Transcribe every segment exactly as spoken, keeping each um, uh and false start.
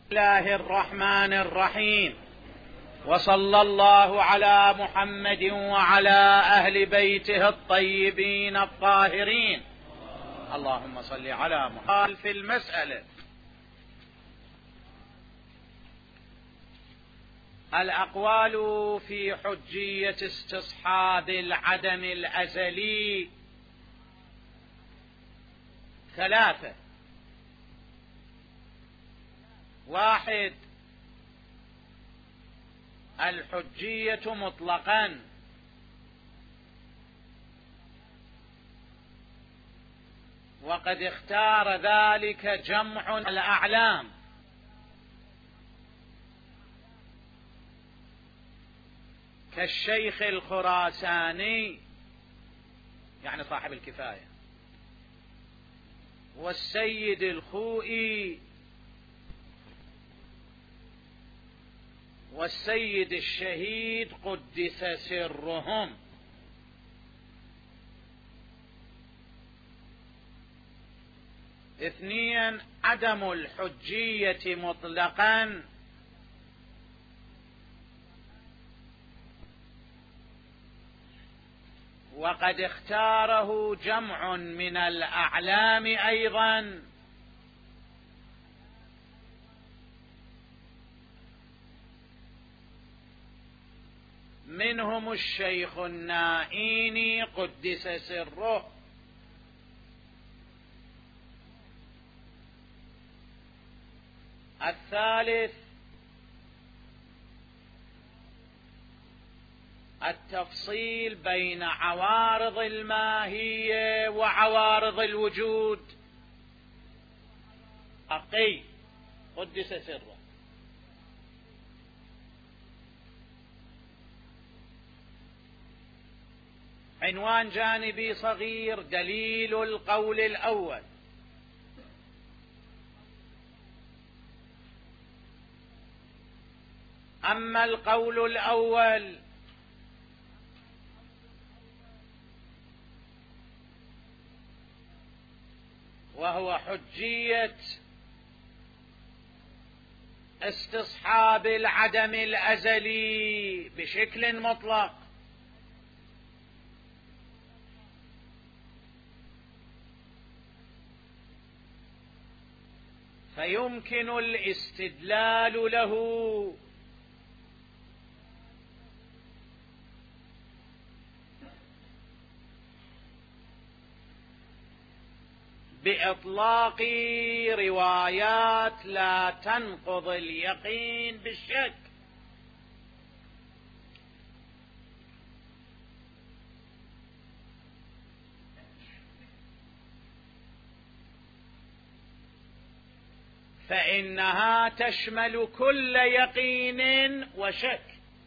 الله الرحمن الرحيم، وصلى الله على محمد وعلى أهل بيته الطيبين الطاهرين. اللهم صل على محمد. في المسألة الأقوال في حجية استصحاب العدم الأزلي ثلاثة. واحد، الحجية مطلقا، وقد اختار ذلك جمع الأعلام كالشيخ الخراساني يعني صاحب الكفاية، والسيد الخوئي، والسيد الشهيد قدس سرهم. اثنين، عدم الحجية مطلقا وقد اختاره جمع من الأعلام أيضا منهم الشيخ النائيني قدس سره. الثالث، التفصيل بين عوارض الماهية وعوارض الوجود. أقي قدس سره. عنوان جانبي صغير: دليل القول الأول. أما القول الأول وهو حجية استصحاب العدم الأزلي بشكل مطلق، فيمكن الاستدلال له بإطلاق روايات لا تنقض اليقين بالشك. فإنها تشمل كل يقين وشك،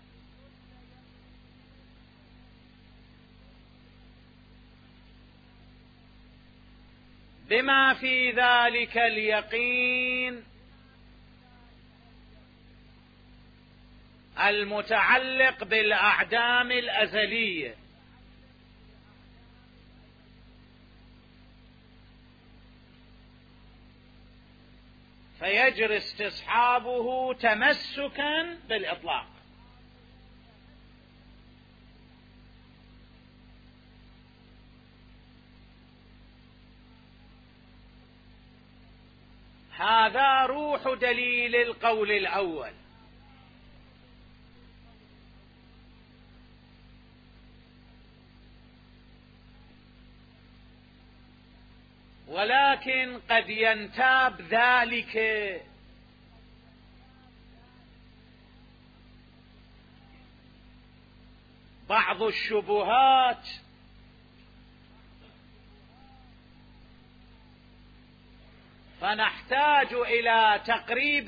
بما في ذلك اليقين المتعلق بالأعدام الأزلية، فيجري استصحابه تمسكا بالإطلاق. هذا روح دليل القول الأول. ولكن قد ينتاب ذلك بعض الشبهات فنحتاج إلى تقريب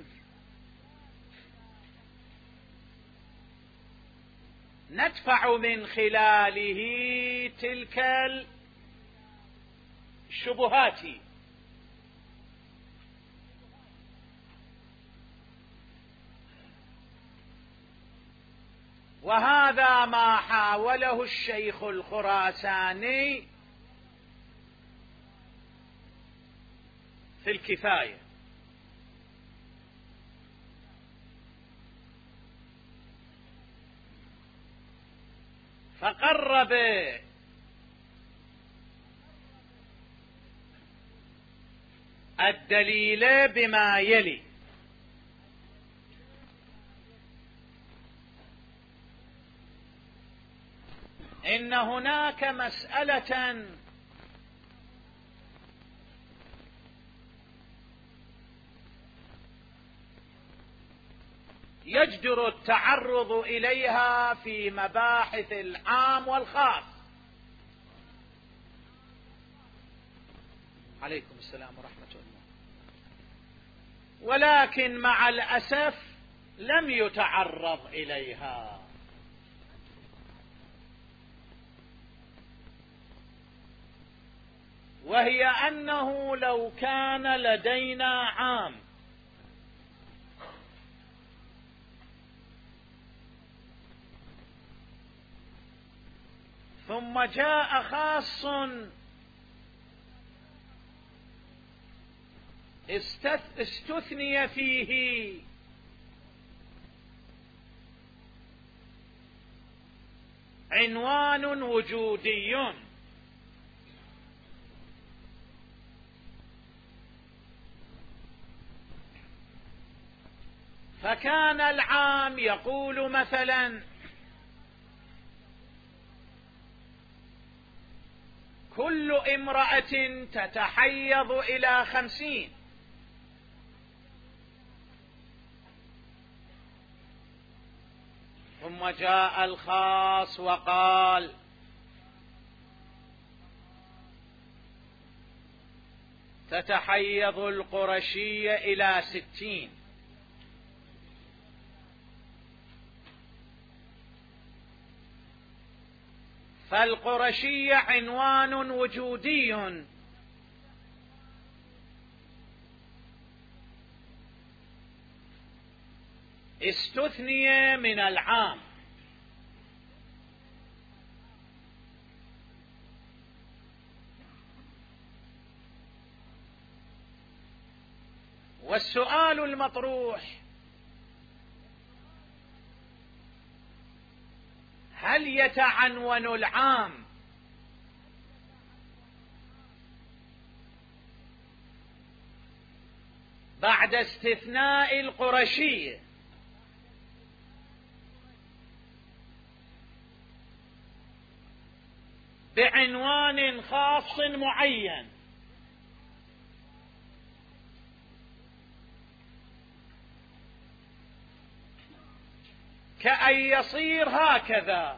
ندفع من خلاله تلك الشبهات. وهذا ما حاوله الشيخ الخراساني في الكفاية. فقرب الدليل بما يلي: إن هناك مسألة يجدر التعرض إليها في مباحث العام والخاص. عليكم السلام ورحمة الله. ولكن مع الأسف لم يتعرض إليها، وهي أنه لو كان لدينا عام ثم جاء خاص استثني فيه عنوان وجودي، فكان العام يقول مثلا: كل امرأة تتحيض إلى خمسين، ثم جاء الخاص وقال: تتحيض القرشية إلى ستين. فالقرشية عنوان وجودي استثني من العام، والسؤال المطروح: هل يتعنون العام بعد استثناء القرشية بعنوان خاص معين، كأن يصير هكذا: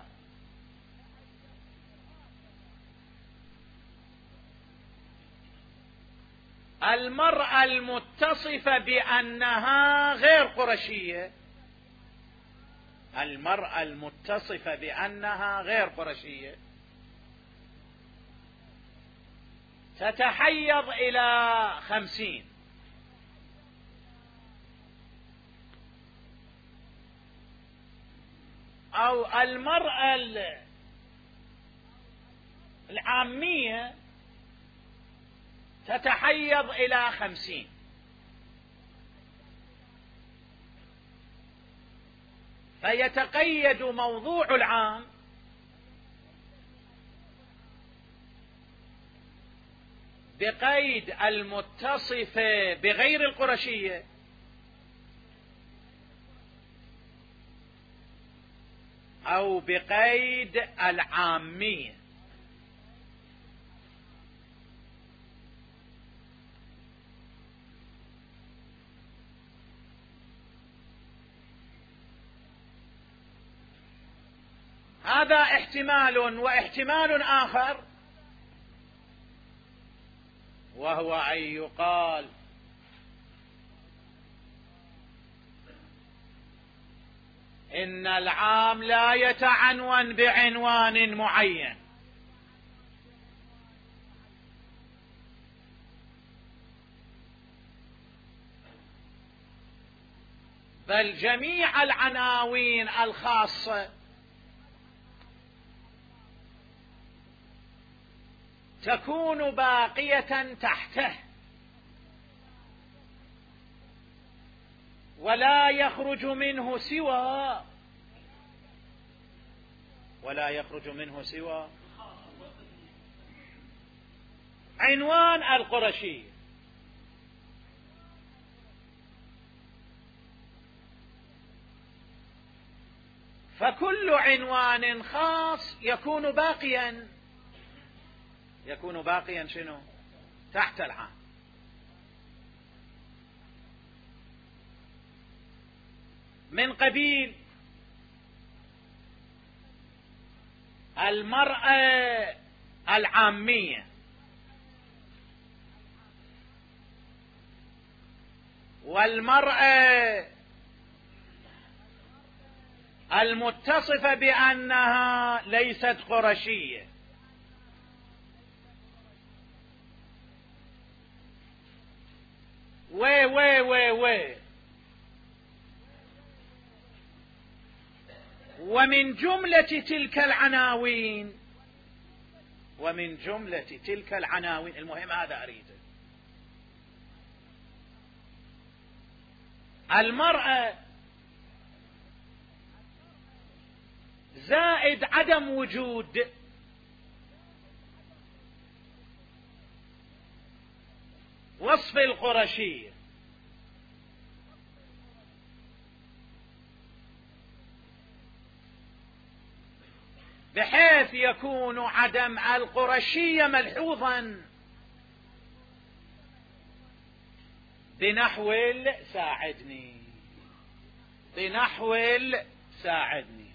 المرأة المتصفة بأنها غير قرشية، المرأة المتصفة بأنها غير قرشية تتحيض إلى خمسين، أو المرأة العامية تتحيض إلى خمسين. فيتقيد موضوع العام بقيد المتصفة بغير القرشية أو بقيد العامية. هذا احتمال، واحتمال آخر وهو أن يقال: إن العام لا يتعنون بعنوان معين، بل جميع العناوين الخاصة تكون باقية تحته، ولا يخرج منه سوى ولا يخرج منه سوى عنوان القرشي. فكل عنوان خاص يكون باقيا يكون باقيا شنو؟ تحت العام. من قبيل المرأة العامية والمرأة المتصفة بأنها ليست قرشية. وي وي وي وي ومن جملة تلك العناوين ومن جملة تلك العناوين المهم هذا أريده، المرأة زائد عدم وجود وصف القرشية، بحيث يكون عدم القرشية ملحوظا بنحو ساعدني بنحو ساعدني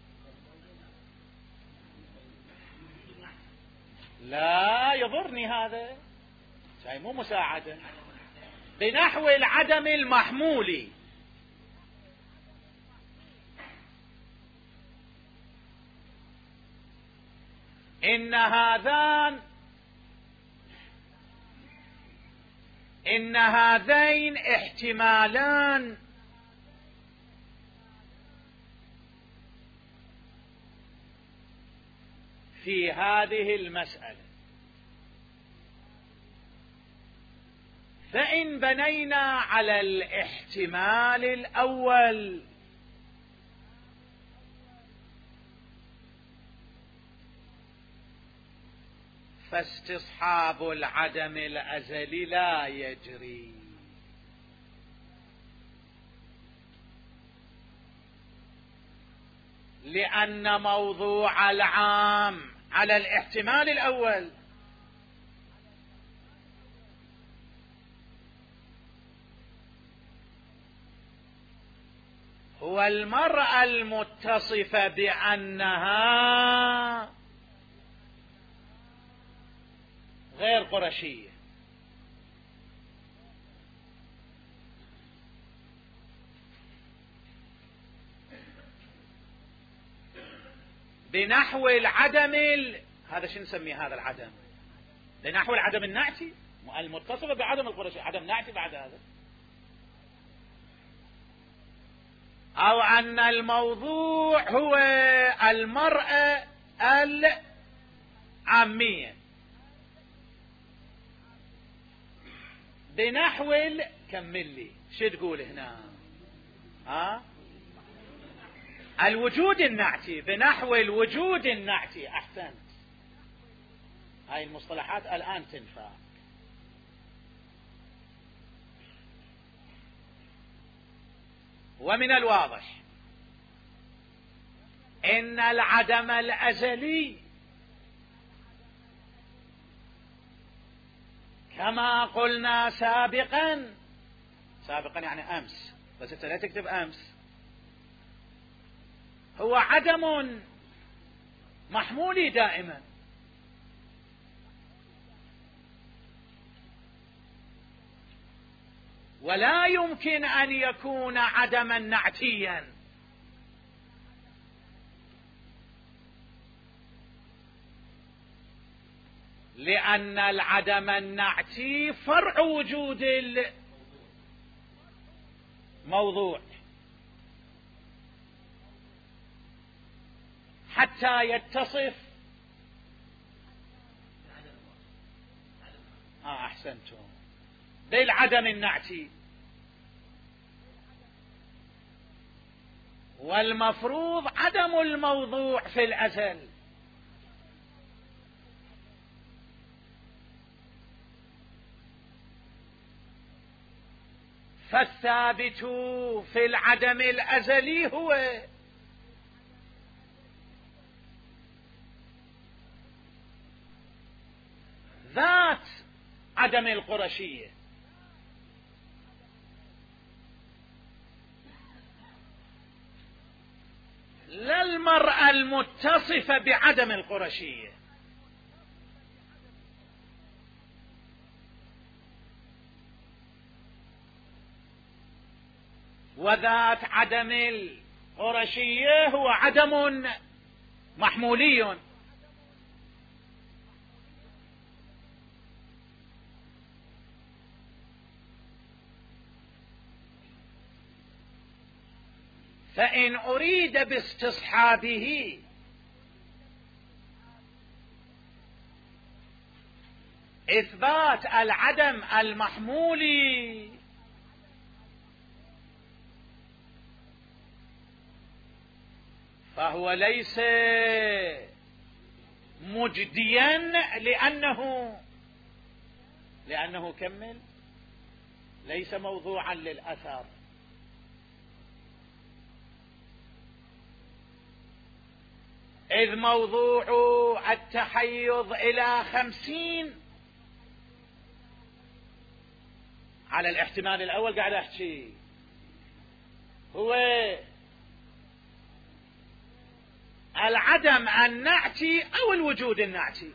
لا يضرني هذا، شيء مو مساعدة، بنحو العدم المحمول. إن هذان إن هذين احتمالان في هذه المسألة، فإن بنينا على الاحتمال الأول فاستصحاب العدم الأزلي لا يجري، لأن موضوع العام على الاحتمال الأول هو المرأة المتصفة بأنها غير قرشية، بنحو العدم ال... هذا شو نسميه هذا العدم؟ بنحو العدم النعتي المتصفة بعدم القرشية، عدم نعتي بعد هذا، أو أن الموضوع هو المرأة العامية بنحو ال... كمل لي شو تقول هنا؟ ها؟ الوجود النعتي، بنحو الوجود النعتي. أحسنت، هاي المصطلحات الآن تنفع. ومن الواضح إن العدم الأزلي كما قلنا سابقا، سابقا يعني أمس، بس أنت لا تكتب أمس، هو عدم محمولي دائما، ولا يمكن أن يكون عدما نعتيا، لأن العدم النعتي فرع وجود الموضوع حتى يتصف. آه أحسنتم، بالعدم النعتي، والمفروض عدم الموضوع في الأزل. فالثابت في العدم الأزلي هو ذات عدم القرشية، لا المرأة المتصفة بعدم القرشية. وذات عدم القرشية هو عدم محمولي، فإن أريد باستصحابه إثبات العدم المحمولي فهو ليس مجديا، لأنه لأنه كمل ليس موضوعا للأثر. إذ موضوع التحيض إلى خمسين على الاحتمال الأول قاعد أحكي هو العدم النعتي أو الوجود النعتي.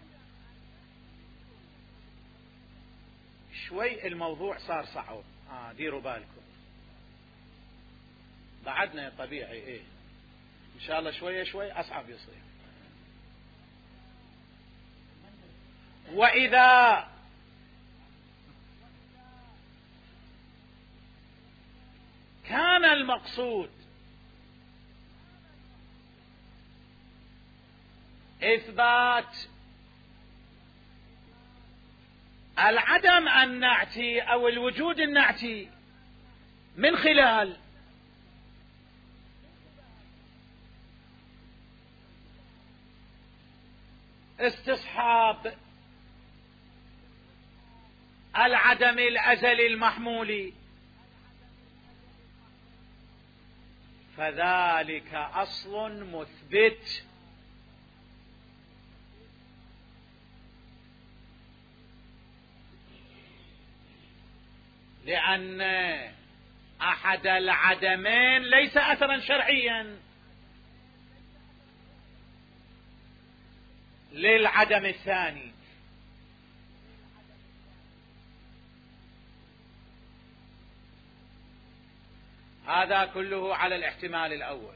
شوي الموضوع صار صعب، آه ديروا بالكم، بعدنا طبيعي إيه إن شاء الله شوية شوي أصعب يصير. وإذا كان المقصود إثبات العدم النعتي أو الوجود النعتي من خلال استصحاب العدم الأزلي المحمولي، فذلك أصل مثبت، لأن أحد العدمين ليس أثرا شرعيا للعدم الثاني. هذا كله على الاحتمال الأول.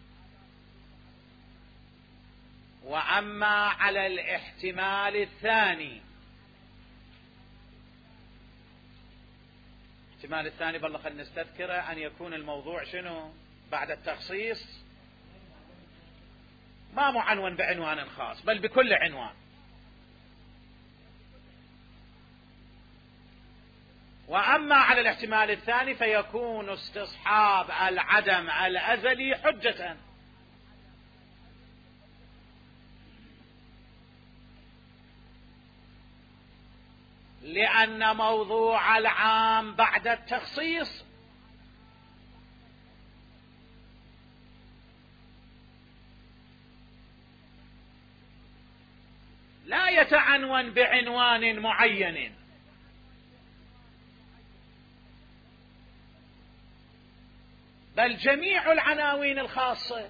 وأما على الاحتمال الثاني، الاحتمال الثاني بالله خلينا نستذكره، أن يكون الموضوع شنو بعد التخصيص ما معنون بعنوان خاص بل بكل عنوان. وأما على الاحتمال الثاني فيكون استصحاب العدم الأزلي حجة، لأن موضوع العام بعد التخصيص لا يتعنون بعنوان معين، بل جميع العناوين الخاصة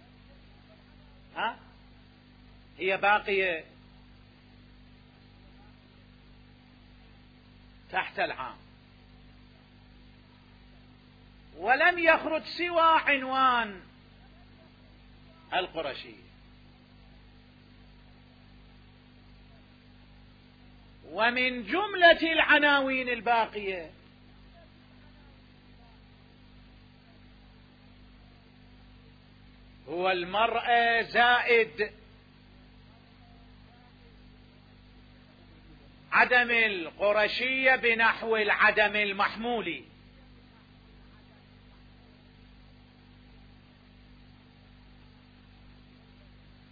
ها هي باقية تحت العام، ولم يخرج سوى عنوان القرشي. ومن جملة العناوين الباقية هو المرأة زائد عدم القرشية بنحو العدم المحمولي.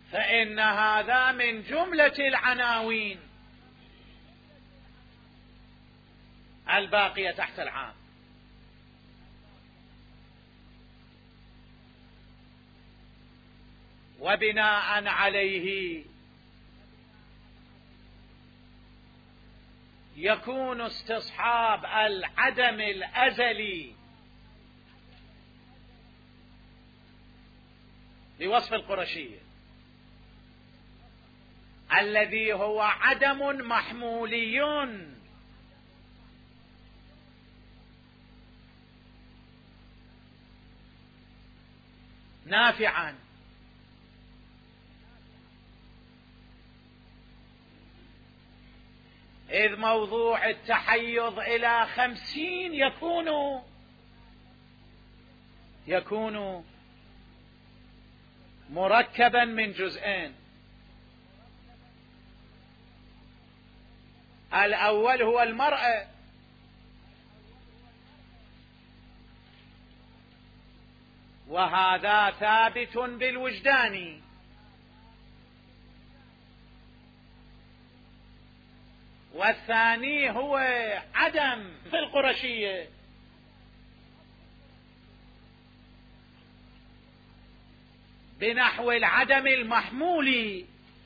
فإن هذا من جملة العناوين الباقية تحت العام. وبناء عليه يكون استصحاب العدم الأزلي بوصف القرشية الذي هو عدم محمولي نافعا، إذ موضوع التحيض إلى خمسين يكون يكون مركبا من جزئين. الأول هو المرأة، وهذا ثابت بالوجدان، والثاني هو عدم في القرشية، بنحو العدم المحمول،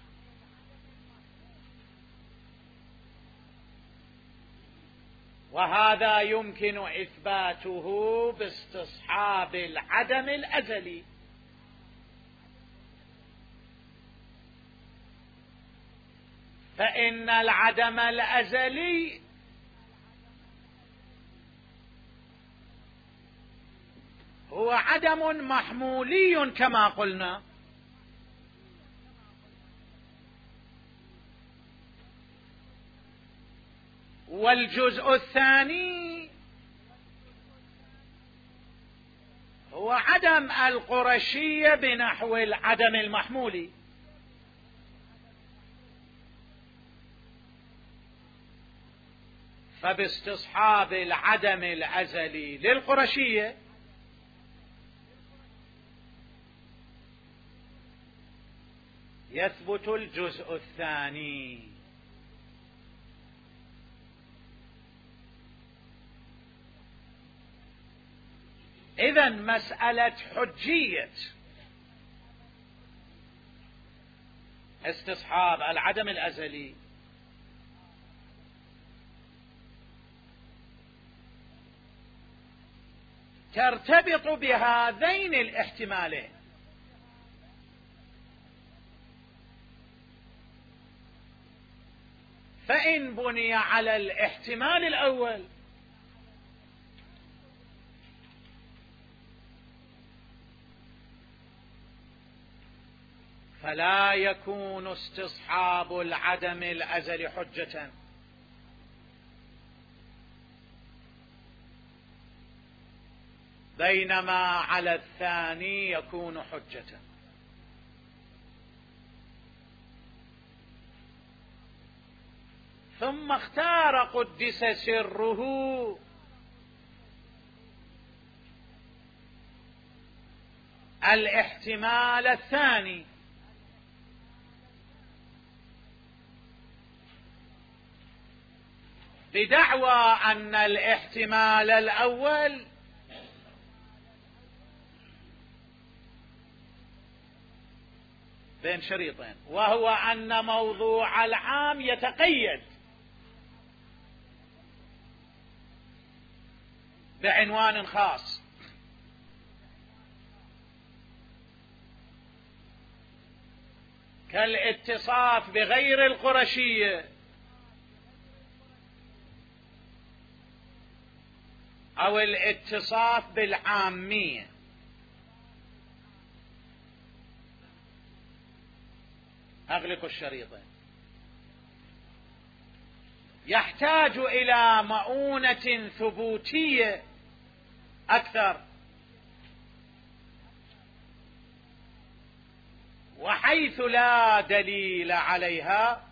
وهذا يمكن إثباته باستصحاب العدم الأزلي. فإن العدم الأزلي هو عدم محمولي كما قلنا، والجزء الثاني هو عدم القرشية بنحو العدم المحمول. فباستصحاب العدم الأزلي للقرشية يثبت الجزء الثاني. إذن مسألة حجية استصحاب العدم الأزلي ترتبط بهذين الاحتمالين. فإن بني على الاحتمال الأول فلا يكون استصحاب العدم الأزلي حجة، بينما على الثاني يكون حجة. ثم اختار قدس سره الاحتمال الثاني، بدعوى أن الاحتمال الأول بين شريطين، وهو أن موضوع العام يتقيد بعنوان خاص، كالاتصاف بغير القرشية أو الاتصاف بالعامية. أغلق الشريطين. يحتاج إلى مؤونة ثبوتية أكثر، وحيث لا دليل عليها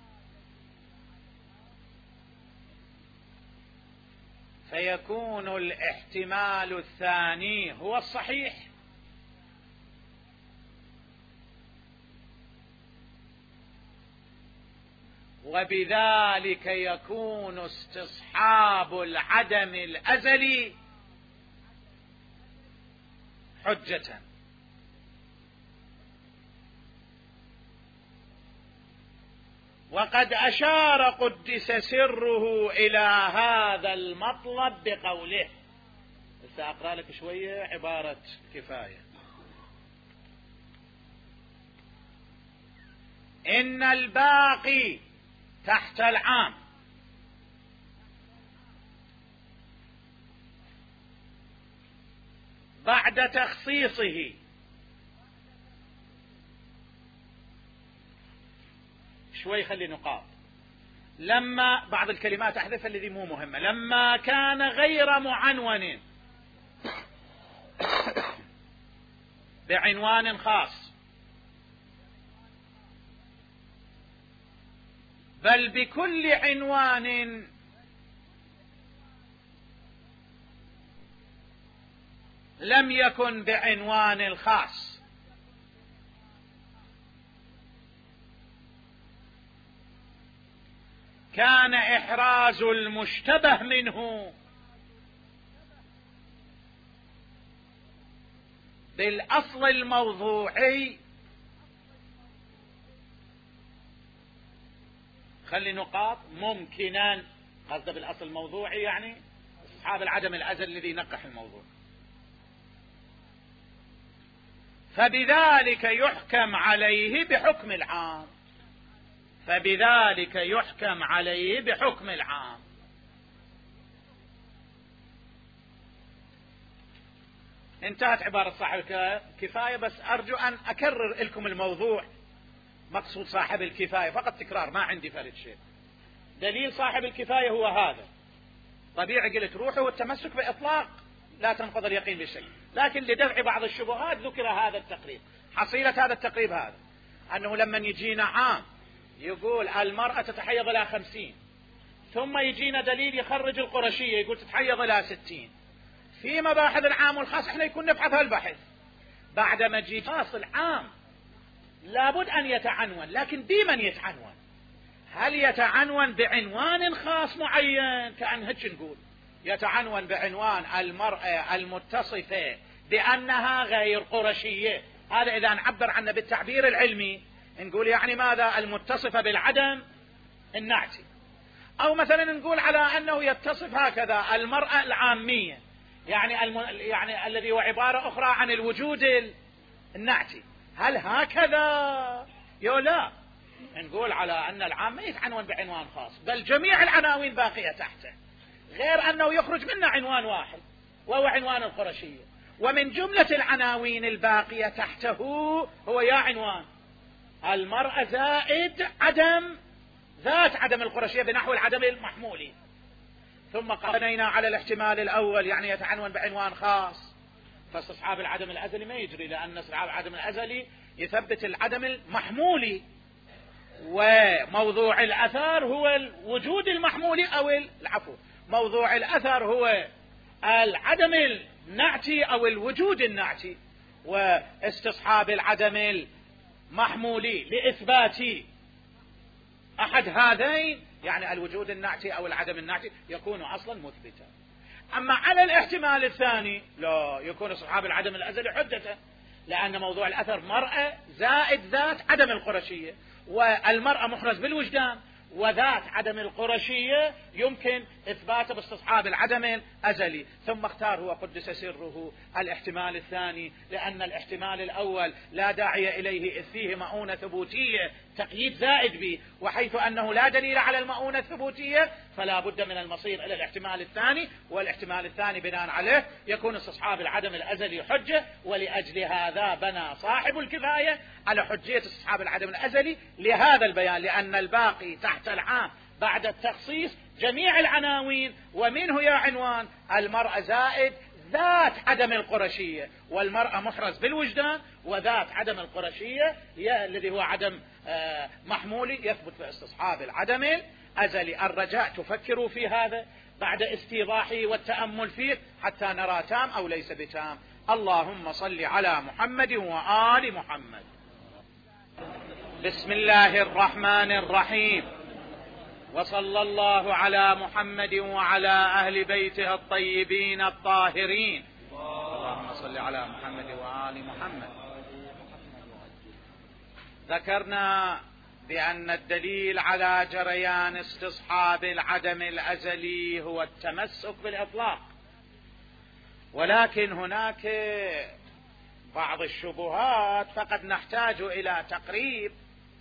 فيكون الاحتمال الثاني هو الصحيح، وبذلك يكون استصحاب العدم الأزلي حجة. وقد أشار قدس سره إلى هذا المطلب بقوله، سأقرأ لك شوية عبارة كفاية: إن الباقي تحت العام بعد تخصيصه شوي خلي نقاط، لما بعض الكلمات أحذفها الذي مو مهمة، لما كان غير معنون بعنوان خاص بل بكل عنوان لم يكن بعنوان الخاص، كان إحراز المشتبه منه بالأصل الموضوعي، خلي نقاط، ممكنا، قصده بالأصل الموضوعي يعني أصحاب العدم الأزل الذي نقح الموضوع، فبذلك يحكم عليه بحكم العام، فبذلك يحكم عليه بحكم العام. انتهت عبارة صاحب الكفاية، بس أرجو أن أكرر لكم الموضوع. مقصود صاحب الكفاية فقط تكرار، ما عندي فرد شيء. دليل صاحب الكفاية هو هذا، طبيعي قلت روحه والتمسك بإطلاق لا تنقض اليقين بالشيء، لكن لدفع بعض الشبهات ذكر هذا التقريب. حصيلة هذا التقريب هذا أنه لما يجينا عام يقول المرأة تتحيض إلى خمسين، ثم يجينا دليل يخرج القرشية يقول تتحيض إلى ستين، في مباحث العام والخاص احنا يكون نبحث هالبحث. بعد ما يجي فاصل عام لابد أن يتعنون، لكن بمن يتعنون؟ هل يتعنون بعنوان خاص معين كأن هيك نقول يتعنون بعنوان المرأة المتصفة بأنها غير قرشية، هذا إذا نعبر عنه بالتعبير العلمي نقول يعني ماذا؟ المتصفة بالعدم النعتي. أو مثلا نقول على أنه يتصف هكذا المرأة العامية، يعني الم... يعني الذي هو عبارة أخرى عن الوجود النعتي. هل هكذا؟ يو لا، نقول على أن العام ما يتعنون بعنوان خاص، بل جميع العناوين باقية تحته، غير أنه يخرج منا عنوان واحد وهو عنوان القرشية، ومن جملة العناوين الباقية تحته هو يا عنوان المرأة زائد عدم ذات عدم القرشية بنحو العدم المحمولي. ثم قرنينا على الاحتمال الأول يعني يتعنون بعنوان خاص، فاستصحاب العدم الأزلي ما يجري، لأن استصحاب العدم الأزلي يثبت العدم المحمولي، وموضوع الأثر هو الوجود المحمولي أو العفو موضوع الأثر هو العدم النعتي أو الوجود النعتي، واستصحاب العدم المحمولي لإثبات أحد هذين يعني الوجود النعتي أو العدم النعتي يكون أصلا مثبتا. أما على الاحتمال الثاني لا، يكون استصحاب العدم الأزلي حجة، لأن موضوع الأثر مرأة زائد ذات عدم القرشية، والمرأة محرز بالوجدان، وذات عدم القرشية يمكن إثباته باستصحاب العدم الأزلي. ثم اختار هو قدس سره الاحتمال الثاني، لأن الاحتمال الأول لا داعي إليه إذ فيه مؤونة ثبوتية تقييد زائد به، وحيث أنه لا دليل على المؤونة الثبوتية فلا بد من المصير إلى الاحتمال الثاني، والاحتمال الثاني بناء عليه يكون استصحاب العدم الأزلي حجة. ولأجل هذا بنى صاحب الكفاية على حجية استصحاب العدم الأزلي لهذا البيان، لأن الباقي تحت العام بعد التخصيص جميع العناوين، ومنه يا عنوان المرأة زائد ذات عدم القرشية، والمرأة محرز بالوجدان، وذات عدم القرشية الذي هو عدم محمولي يثبت في استصحاب العدم الأزلي. الرجاء تفكروا في هذا بعد استيضاحه والتأمل فيه حتى نرى تام أو ليس بتام. اللهم صل على محمد وآل محمد. بسم الله الرحمن الرحيم. وصلى الله على محمد وعلى أهل بيته الطيبين الطاهرين. اللهم صل على محمد وآل محمد. ذكرنا بأن الدليل على جريان استصحاب العدم الأزلي هو التمسك بالإطلاق، ولكن هناك بعض الشبهات فقد نحتاج إلى تقريب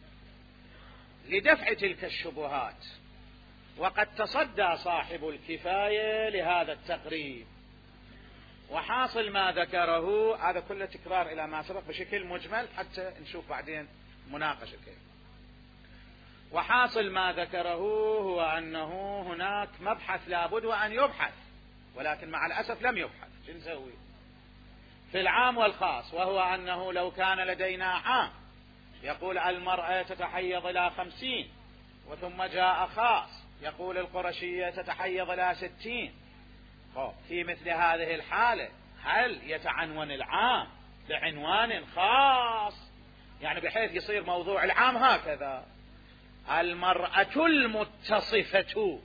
لدفع تلك الشبهات، وقد تصدى صاحب الكفاية لهذا التقريب. وحاصل ما ذكره هذا كله تكرار إلى ما سبق بشكل مجمل حتى نشوف بعدين مناقشة كيف. وحاصل ما ذكره هو أنه هناك مبحث لابد وأن يبحث، ولكن مع الأسف لم يبحث. شو نسوي في العام والخاص؟ وهو أنه لو كان لدينا عام يقول المرأة تتحيض إلى خمسين، وثم جاء خاص يقول القرشية تتحيض إلى ستين، في مثل هذه الحالة هل يتعنون العام بعنوان خاص؟ يعني بحيث يصير موضوع العام هكذا: المرأة المتصفة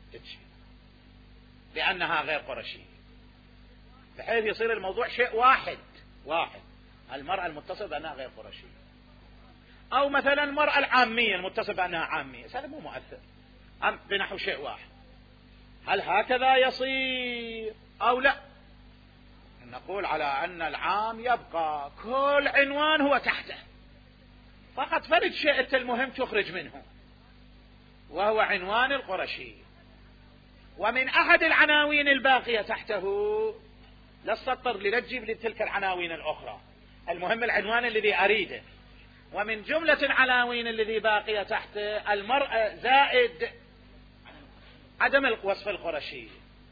بأنها غير قرشية، بحيث يصير الموضوع شيء واحد واحد المرأة المتصفة بأنها غير قرشية، أو مثلا المرأة العامية المتصفة بأنها عامية. هذا مو مؤثر، أم بنحو شيء واحد. هل هكذا يصير أو لا؟ نقول على أن العام يبقى كل عنوان هو تحته، فقط فرد شيء المهم تخرج منه وهو عنوان القرشي، ومن أحد العناوين الباقية تحته لا تضطر لتجيب لتلك العناوين الأخرى، المهم العنوان الذي أريده. ومن جملة العناوين الذي باقية تحته المرأة زائد عدم الوصف القرشي.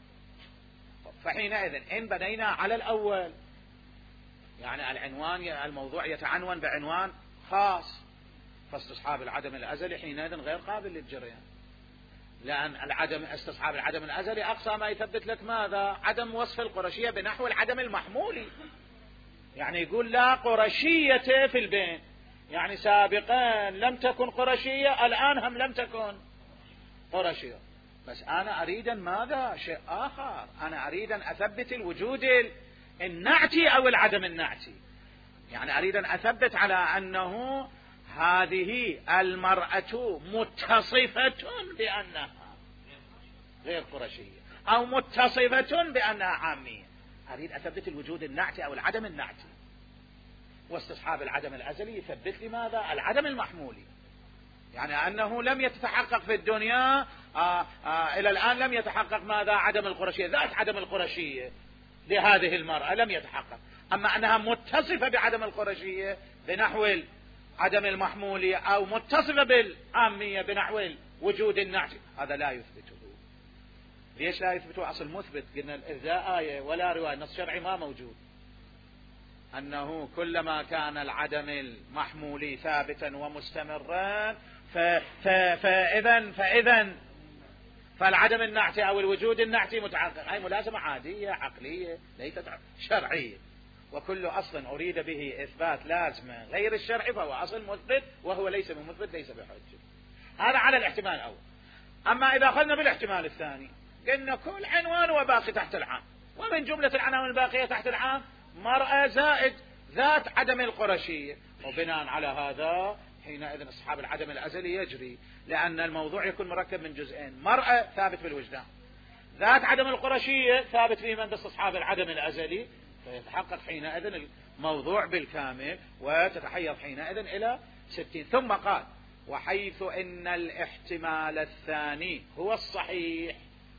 فحينئذ إن بدينا على الأول، يعني العنوان الموضوع يتعنون بعنوان خاص، فاستصحاب العدم الأزلي حينئذ غير قابل للجريان، لأن العدم استصحاب العدم الأزلي أقصى ما يثبت لك ماذا؟ عدم وصف القرشية بنحو العدم المحمولي. يعني يقول لا قرشية في البين، يعني سابقا لم تكن قرشية الآن هم لم تكن قرشية. بس أنا أريد ماذا؟ شيء آخر، أنا أريد أن أثبت الوجود النعتي أو العدم النعتي. يعني أريد أن أثبت على أنه هذه المرأة متصفة بأنها غير قرشية أو متصفة بأنها عامية. أريد أثبت الوجود النعتي أو العدم النعتي. واستصحاب العدم الأزلي يثبت لي ماذا؟ العدم المحمولي، يعني أنه لم يتحقق في الدنيا آآ آآ إلى الآن لم يتحقق ماذا؟ عدم القرشية، ذات عدم القرشية لهذه المرأة لم يتحقق. أما أنها متصفة بعدم القرشية بنحو عدم المحمولية أو متصفة بالعامية بنحو وجود النعتي، هذا لا يثبته. ليش لا يثبته؟ أصل مثبت، قلنا لا آية ولا رواية، نص شرعي ما موجود أنه كلما كان العدم المحمولي ثابتا ومستمرا فإذا فإذا فالعدم النعتي أو الوجود النعتي متحقق. هاي ملازمة عادية عقلية ليست شرعية، وكل أصل أريد به إثبات لازمة غير الشرعي فهو أصل مثبت، وهو ليس بمثبت ليس بحجة. هذا على الاحتمال الأول. أما إذا أخذنا بالاحتمال الثاني قلنا كل عنوان وباقي تحت العام، ومن جملة العناوين الباقية تحت العام مرأة زائد ذات عدم القرشية، وبناء على هذا حينئذ أصحاب العدم الأزلي يجري، لأن الموضوع يكون مركب من جزئين: مرأة ثابت بالوجدان، ذات عدم القرشية ثابت فيه من استصحاب العدم الأزلي، فيتحقق حينئذ الموضوع بالكامل وتتحيض حينئذ إلى ستين. ثم قال: وحيث إن الاحتمال الثاني هو الصحيح.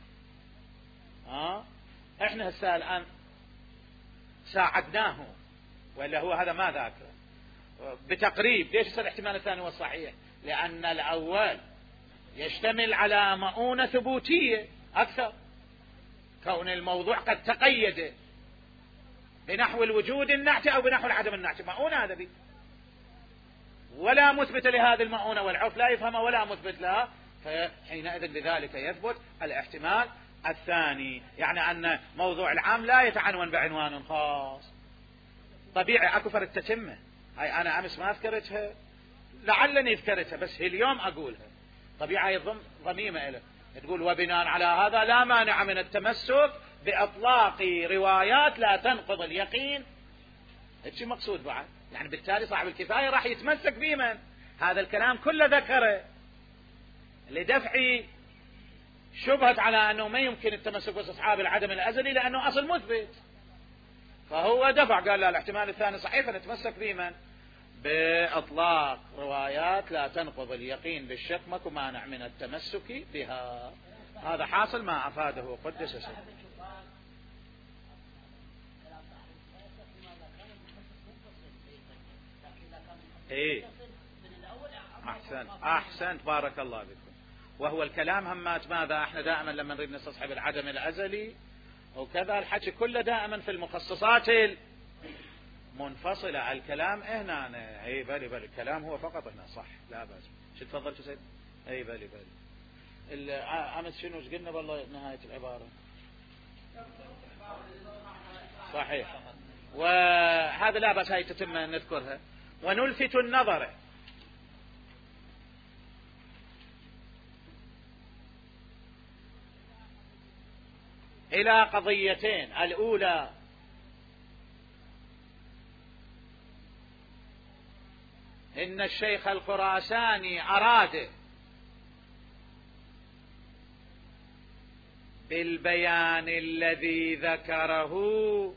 ها احنا هسه الآن ساعدناه، ولا هو هذا ما ذاكره بتقريب. ليش صار الاحتمال الثاني هو الصحيح؟ لأن الأول يشتمل على مؤونة ثبوتية أكثر، كون الموضوع قد تقيد بنحو الوجود النعتي أو بنحو العدم النعتي، مؤونة هذا بي ولا مثبت لهذه المؤونة، والعرف لا يفهمها ولا مثبت لها، فحينئذ بذلك يثبت الاحتمال الثاني، يعني أن موضوع العام لا يتعنون بعنوان خاص. طبيعي أكو فرق تتمة، هاي أنا أمس ما أذكرتها، لعلني ذكرتها بس اليوم أقولها. طبيعة ضميمة له، تقول وبناء على هذا لا مانع من التمسك بإطلاق روايات لا تنقض اليقين. هيك مقصود بعد، يعني بالتالي صاحب الكفاية راح يتمسك بمن؟ هذا الكلام كله ذكره لدفع شبهة على أنه ما يمكن التمسك باستصحاب العدم الأزلي لأنه أصل مثبت، فهو دفع قال لا، الاحتمال الثاني صحيح، فنتمسك بمن؟ بإطلاق روايات لا تنقض اليقين بالشك، ماكو مانع من التمسك بها. هذا حاصل ما أفاده قدس سره. إيه أحسنت أحسنت بارك الله بكم. وهو الكلام همات ماذا؟ احنا دائما لما نريد نستصحب العدم الأزلي وكذا الحكي كله دائما في المخصصات المنفصلة. الكلام هنا أنا. اي بلي بلي الكلام هو فقط هنا صح، لا بأس. شو تفضلت سيد؟ اي بلي بلي. امس شنو ايش قلنا والله نهاية العبارة؟ صحيح. وهذا لا بأس، هاي تتم نذكرها. ونلفت النظر إلى قضيتين. الأولى إن الشيخ الخراساني أراد بالبيان الذي ذكره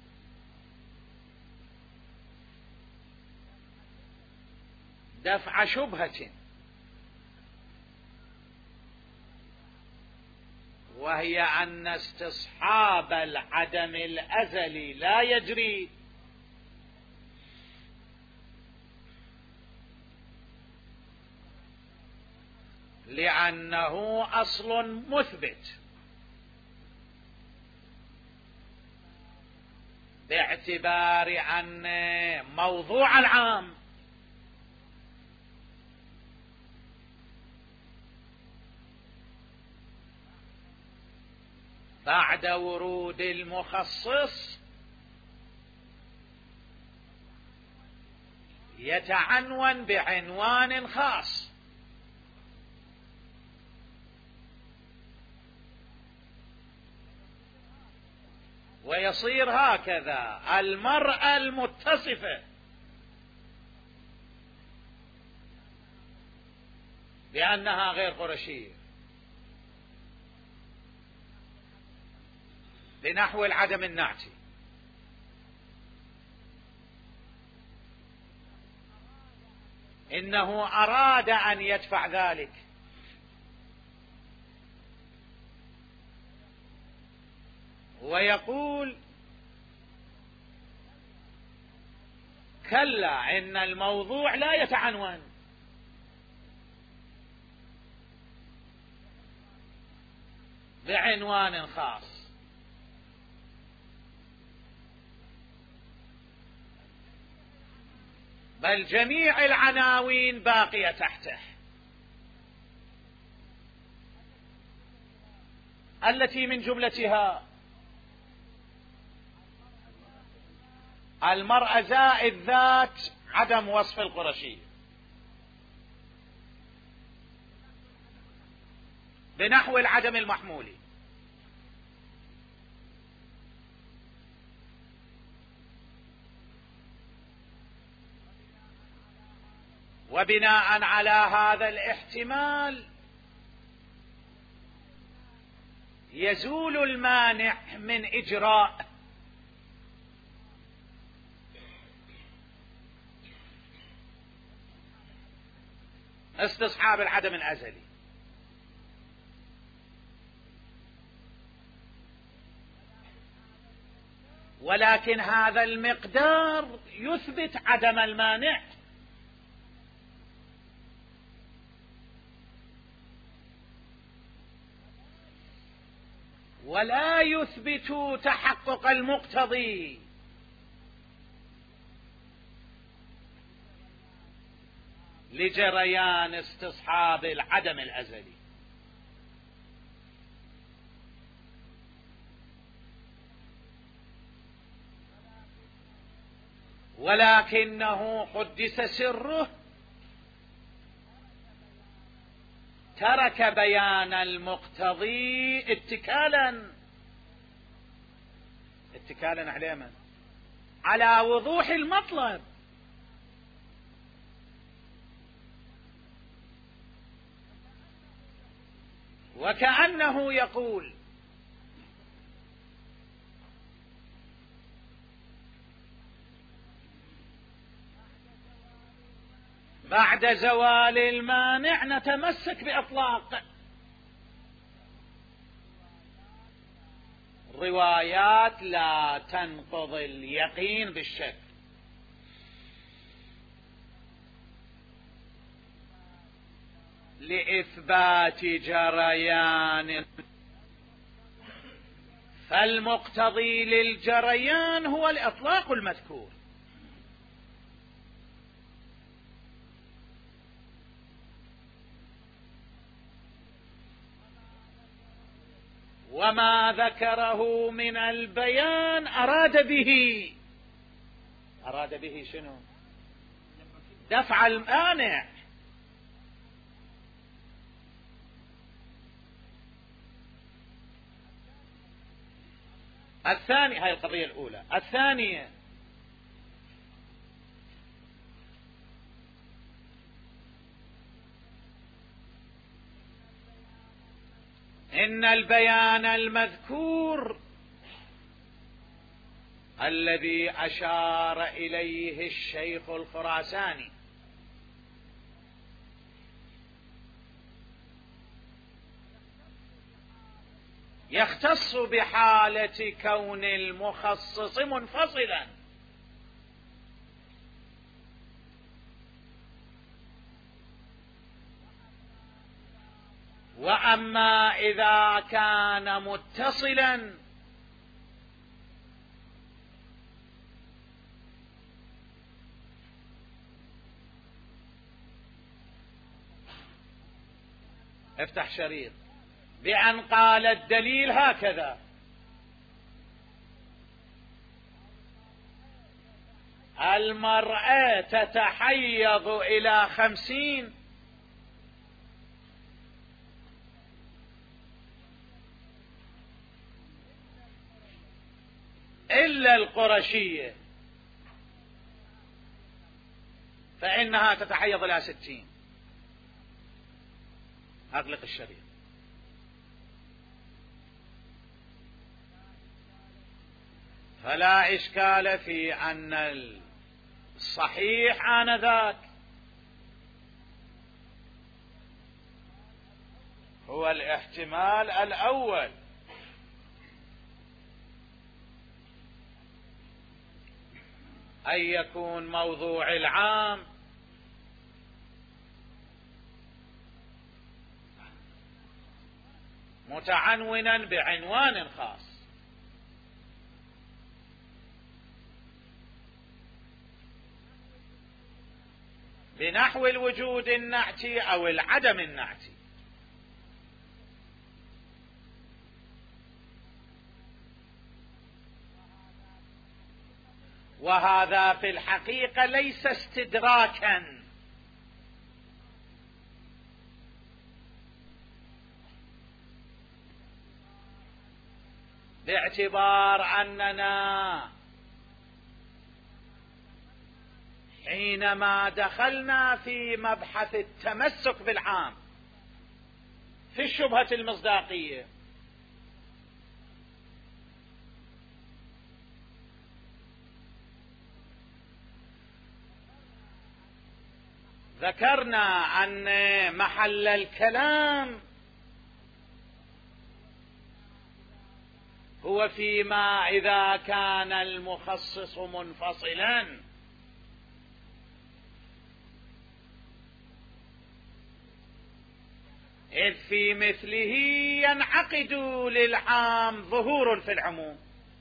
دفع شبهة، وهي أن استصحاب العدم الأزلي لا يجري لأنه أصل مثبت باعتبار أن موضوع العام بعد ورود المخصص يتعنون بعنوان خاص، ويصير هكذا المرأة المتصفة بأنها غير قرشية بنحو العدم النعتي، إنه أراد أن يدفع ذلك ويقول كلا إن الموضوع لا يتعنون بعنوان خاص، بل جميع العناوين باقية تحته التي من جملتها المرأة زائد ذات عدم وصف القرشي بنحو العدم المحمولي. وبناء على هذا الاحتمال يزول المانع من إجراء استصحاب العدم الأزلي، ولكن هذا المقدار يثبت عدم المانع، ولا يثبت تحقق المقتضي لجريان استصحاب العدم الأزلي. ولكنه قدس سره ترك بيان المقتضي اتكالا اتكالا على من؟ على وضوح المطلب. وكأنه يقول بعد زوال المانع نتمسك بإطلاق روايات لا تنقض اليقين بالشك، لإثبات جريان، فالمقتضي للجريان هو الإطلاق المذكور. وما ذكره من البيان أراد به أراد به شنو؟ دفع المانع. الثاني، هاي القضية الأولى. الثانية، إن البيان المذكور الذي أشار إليه الشيخ الخراساني يختص بحالة كون المخصص منفصلا، وأما إذا كان متصلا افتح شريط بأن قال الدليل هكذا: المرأة تتحيض إلى خمسين إلا القرشية فإنها تتحيض إلى ستين. أغلق الشريط. فلا إشكال في أن الصحيح آنذاك هو الاحتمال الأول، أن يكون موضوع العام متعنونا بعنوان خاص، بنحو الوجود النعتي أو العدم النعتي. وهذا في الحقيقة ليس استدراكا، باعتبار أننا حينما دخلنا في مبحث التمسك بالعام في الشبهة المصداقية ذكرنا أن محل الكلام هو فيما إذا كان المخصص منفصلا، إذ في مثله ينعقد للعام ظهور في العموم،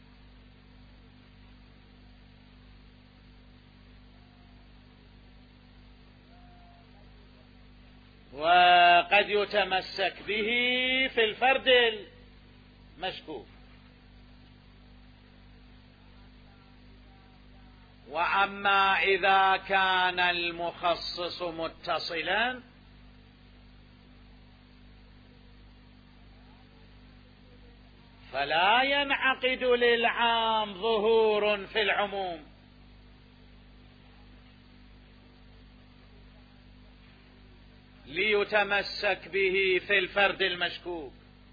وقد يتمسك به في الفرد المشكوك. وأما إذا كان المخصص متصلا فلا ينعقد للعام ظهور في العموم، ليتمسك به في الفرد المشكوك.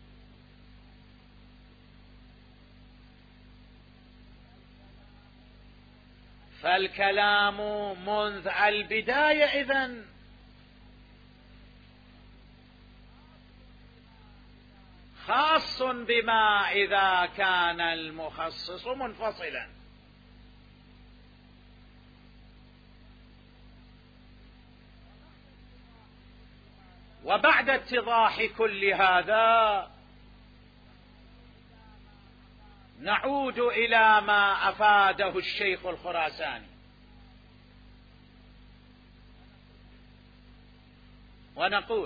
فالكلام منذ البداية إذن خاص بما إذا كان المخصص منفصلا. وبعد اتضاح كل هذا نعود إلى ما أفاده الشيخ الخراساني، ونقول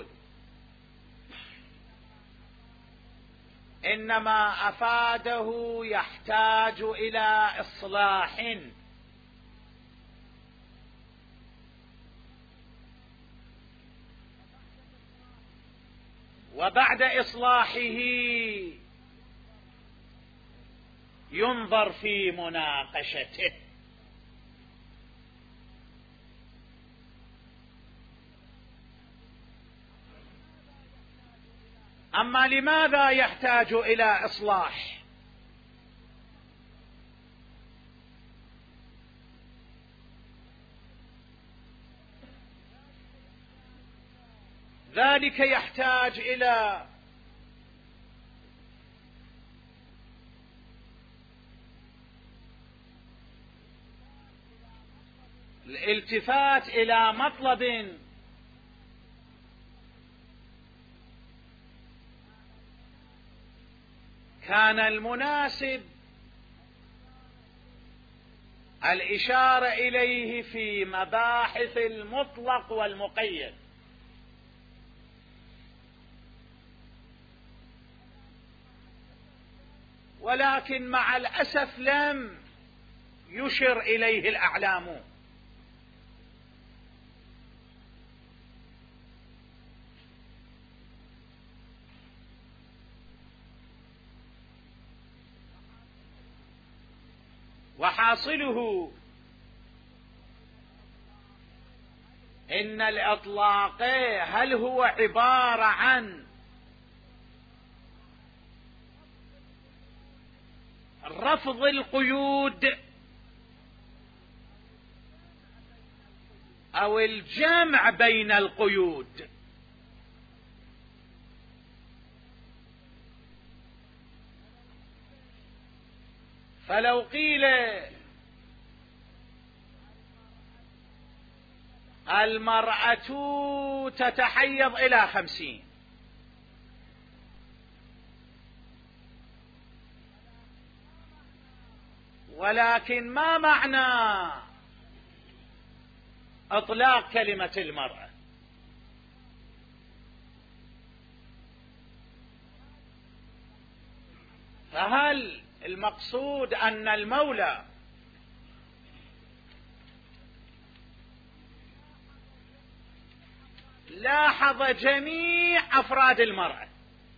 إنما أفاده يحتاج إلى إصلاح، وبعد إصلاحه ينظر في مناقشته. أما لماذا يحتاج إلى إصلاح؟ ذلك يحتاج إلى الالتفات إلى مطلب كان المناسب الإشارة إليه في مباحث المطلق والمقيد، ولكن مع الأسف لم يشر إليه الأعلام. وحاصله إن الإطلاق هل هو عبارة عن رفض القيود أو الجمع بين القيود؟ فلو قيل المرأة تتحيض إلى خمسين، ولكن ما معنى إطلاق كلمة المرأة؟ فهل المقصود أن المولى لاحظ جميع أفراد المرأة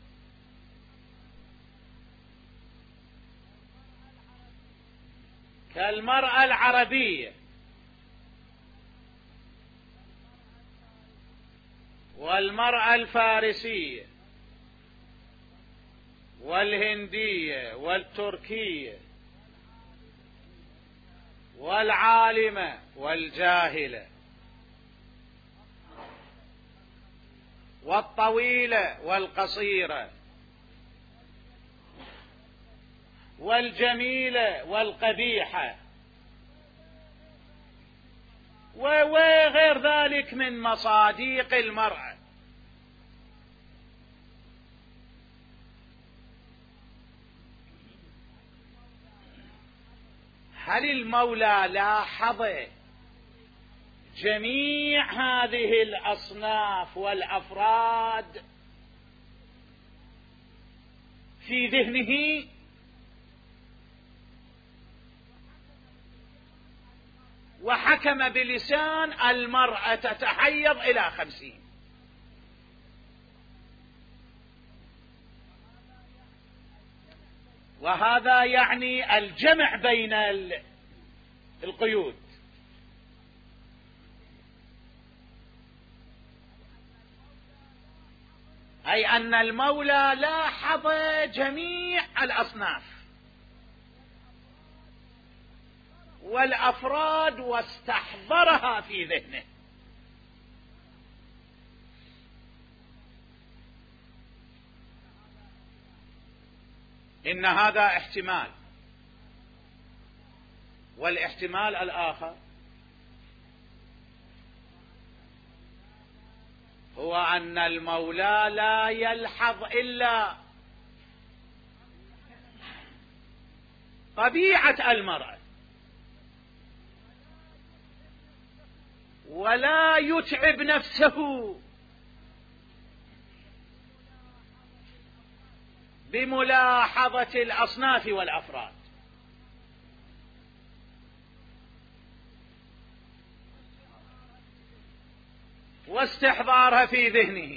كالمرأة العربية والمرأة الفارسية والهندية والتركية والعالمة والجاهلة والطويلة والقصيرة والجميلة والقبيحة وغير ذلك من مصاديق المرأة. هل المولى لاحظ جميع هذه الأصناف والأفراد في ذهنه وحكم بلسان المرأة تتحيض إلى خمسين؟ وهذا يعني الجمع بين القيود، أي أن المولى لاحظ جميع الأصناف والأفراد واستحضرها في ذهنه. إن هذا احتمال، والاحتمال الآخر هو أن المولى لا يلحظ إلا طبيعة المرء ولا يتعب نفسه بملاحظة الأصناف والأفراد واستحضارها في ذهنه،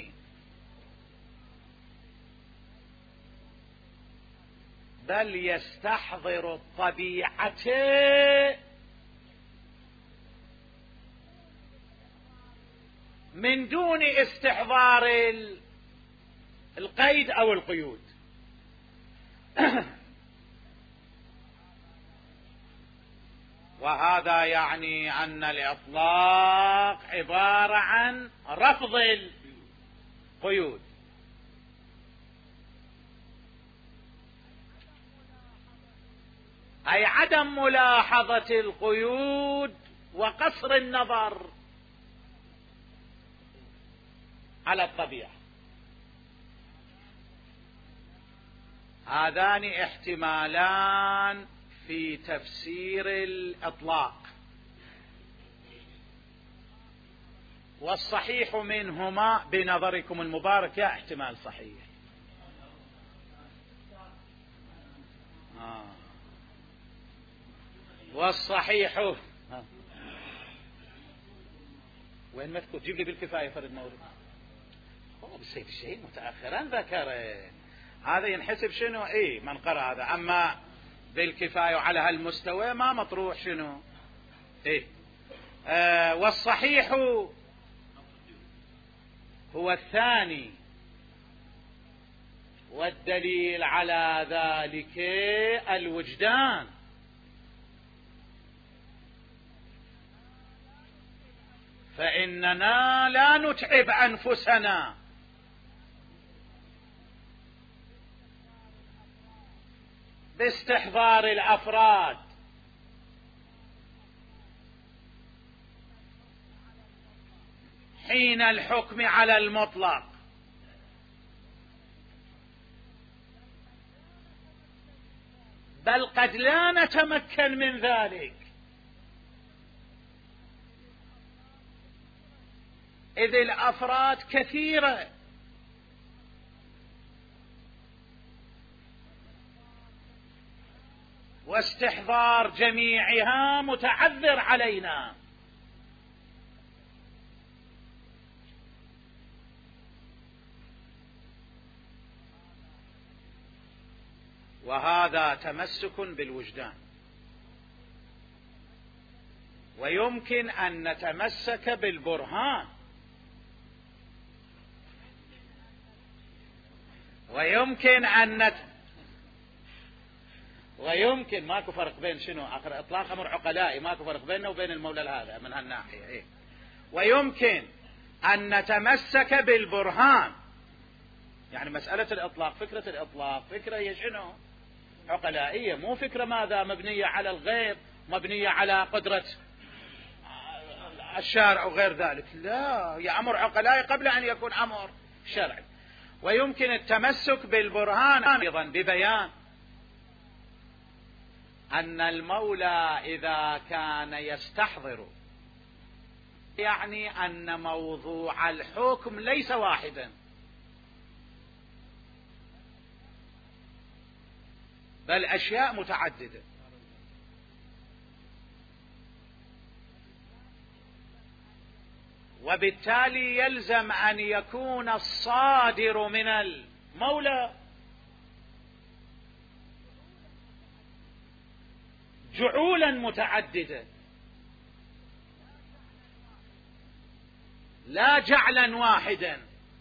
بل يستحضر الطبيعة من دون استحضار القيد أو القيود. وهذا يعني أن الإطلاق عبارة عن رفض القيود، أي عدم ملاحظة القيود وقصر النظر على الطبيعة. هذان احتمالان في تفسير الإطلاق، والصحيح منهما بنظركم المبارك يا احتمال صحيح. آه. والصحيح آه. وين مذكور؟ جيب لي بالكفاية فرد مورد. هو بالسيد الشهيد متأخرا ذكر هذا، ينحسب شنو؟ ايه من قرأ هذا. اما بالكفاية على هالمستوى ما مطروح شنو؟ ايه آه. والصحيح هو الثاني، والدليل على ذلك الوجدان، فإننا لا نتعب أنفسنا باستحضار الأفراد حين الحكم على المطلق، بل قد لا نتمكن من ذلك، إذ الأفراد كثيرة واستحضار جميعها متعذر علينا. وهذا تمسك بالوجدان. ويمكن أن نتمسك بالبرهان، ويمكن أن نت... ويمكن ماكو فرق بين شنو آخر إطلاق أمر عقلائي، ماكو فرق بينه وبين المولى هذا من هالناحية. إيه؟ ويمكن أن نتمسك بالبرهان، يعني مسألة الإطلاق، فكرة الإطلاق فكرة هي شنو؟ عقلائية، مو فكرة ماذا مبنية على الغيب، مبنية على قدرة الشارع وغير ذلك، لا، هي أمر عقلائي قبل أن يكون أمر شرعي. ويمكن التمسك بالبرهان أيضا ببيان أن المولى إذا كان يستحضر، يعني أن موضوع الحكم ليس واحدا، بل أشياء متعددة. وبالتالي يلزم أن يكون الصادر من المولى جعولا متعددة، لا جعلا واحدا.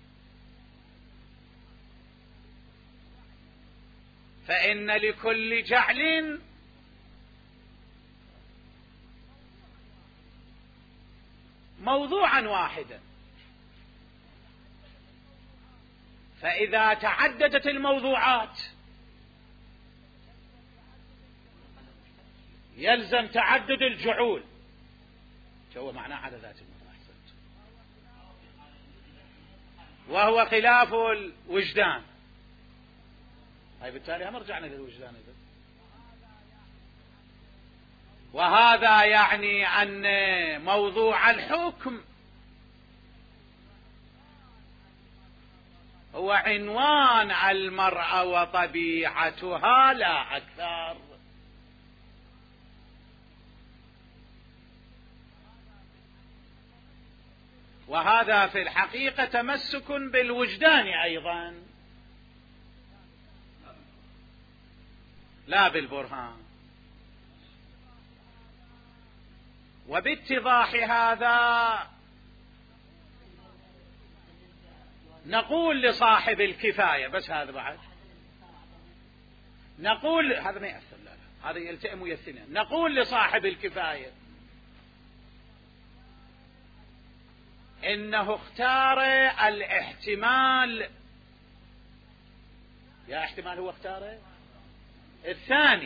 فإن لكل جعل موضوعا واحدا، فإذا تعددت الموضوعات يلزم تعدد الجعول. هو معناه على ذات المطرح، وهو خلاف الوجدان. هاي بالتالي هم رجعنا للوجدان إذا. وهذا يعني أن موضوع الحكم هو عنوان المرأة وطبيعتها لا أكثر. وهذا في الحقيقة تمسك بالوجدان أيضا لا بالبرهان. وباتضاح هذا نقول لصاحب الكفاية، بس هذا بعد نقول هذا ما يأثر، لا لا هذا يلتئم ويثنى. نقول لصاحب الكفاية إنه اختار الاحتمال. يا احتمال هو اختاره الثاني،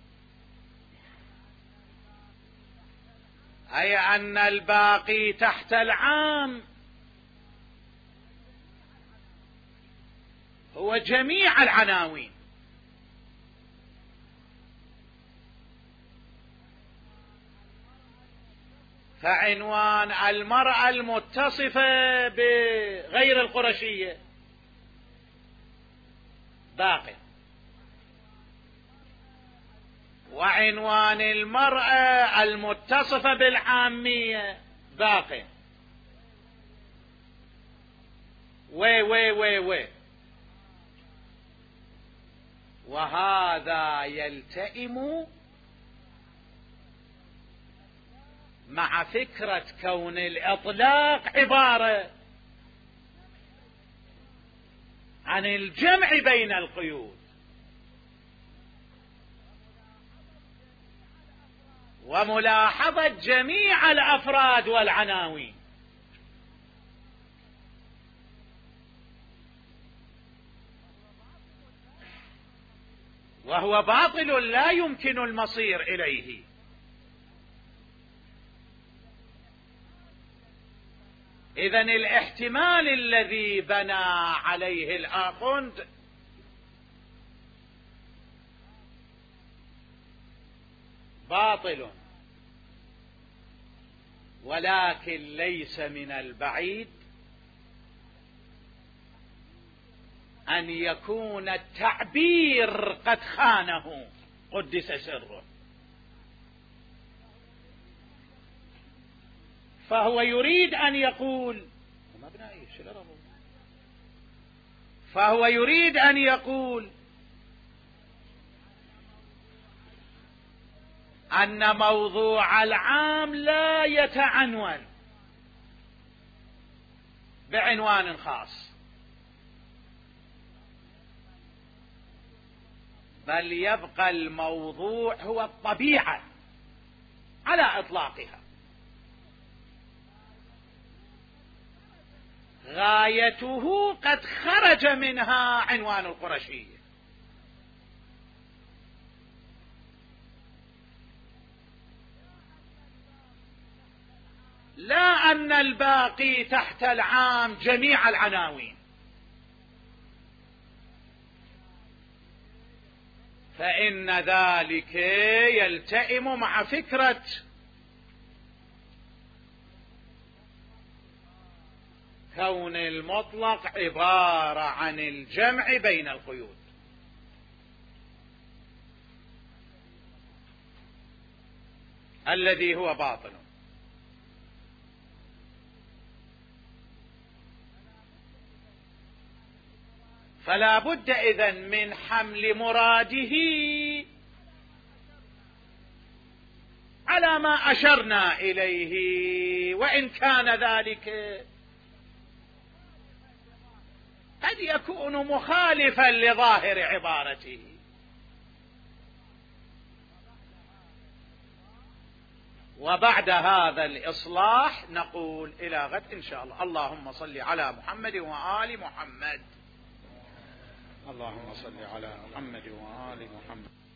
أي أن الباقي تحت العام هو جميع العناوين. فعنوان المرأة المتصفة بغير القرشية باقي، وعنوان المرأة المتصفة بالعامية باقي. وي وي وي وي وهذا يلتئم مع فكرة كون الإطلاق عبارة عن الجمع بين القيود، وملاحظة جميع الأفراد والعناوين. وهو باطل لا يمكن المصير إليه. إذن الاحتمال الذي بنى عليه الآخوند باطل، ولكن ليس من البعيد أن يكون التعبير قد خانه قدس سره. فهو يريد أن يقول فهو يريد أن يقول أن موضوع العام لا يتعنون بعنوان خاص، بل يبقى الموضوع هو الطبيعة على إطلاقها، غايته قد خرج منها عنوان القرشية. لا أن الباقي تحت العام جميع العناوين، فإن ذلك يلتئم مع فكرة كون المطلق عبارة عن الجمع بين القيود. الذي هو باطل. فلا بد إذن من حمل مراده على ما أشرنا إليه، وإن كان ذلك قد يكون مخالفا لظاهر عبارته. وبعد هذا الإصلاح نقول إلى غد إن شاء الله. اللهم صل على محمد وآل محمد. اللهم صل على محمد وآل محمد.